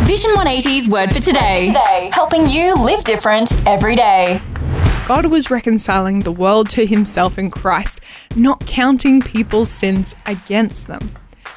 Vision 180's Word for Today. Helping you live different every day. God was reconciling the world to himself in Christ, not counting people's sins against them.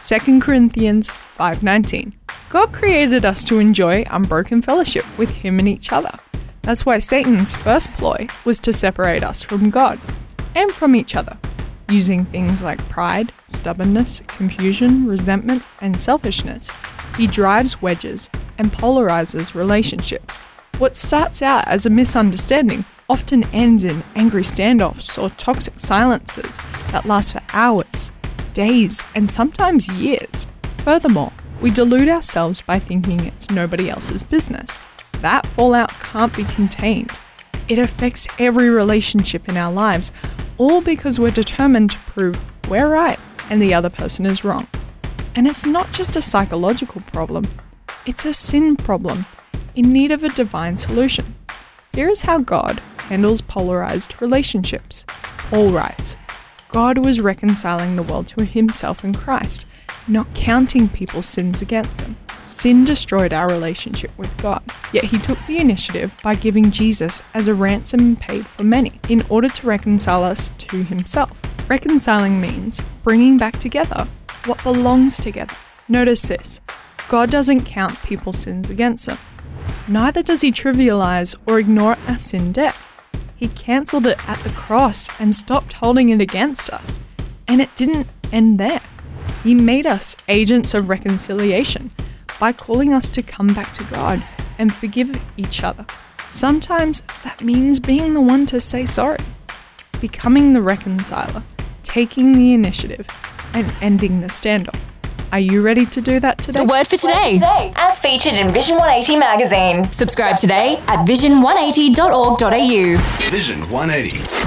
2 Corinthians 5:19. God created us to enjoy unbroken fellowship with him and each other. That's why Satan's first ploy was to separate us from God and from each other, using things like pride, stubbornness, confusion, resentment, and selfishness. He drives wedges and polarizes relationships. What starts out as a misunderstanding often ends in angry standoffs or toxic silences that last for hours, days, and sometimes years. Furthermore, we delude ourselves by thinking it's nobody else's business. That fallout can't be contained. It affects every relationship in our lives, all because we're determined to prove we're right and the other person is wrong. And it's not just a psychological problem, it's a sin problem in need of a divine solution. Here is how God handles polarized relationships. Paul writes, God was reconciling the world to himself in Christ, not counting people's sins against them. Sin destroyed our relationship with God, yet he took the initiative by giving Jesus as a ransom paid for many in order to reconcile us to himself. Reconciling means bringing back together what belongs together. Notice this, God doesn't count people's sins against them. Neither does he trivialize or ignore our sin debt. He cancelled it at the cross and stopped holding it against us. And it didn't end there. He made us agents of reconciliation by calling us to come back to God and forgive each other. Sometimes that means being the one to say sorry, becoming the reconciler, taking the initiative, and ending the standoff. Are you ready to do that today? The Word for Today, as featured in Vision 180 magazine. Subscribe today at vision180.org.au. Vision 180.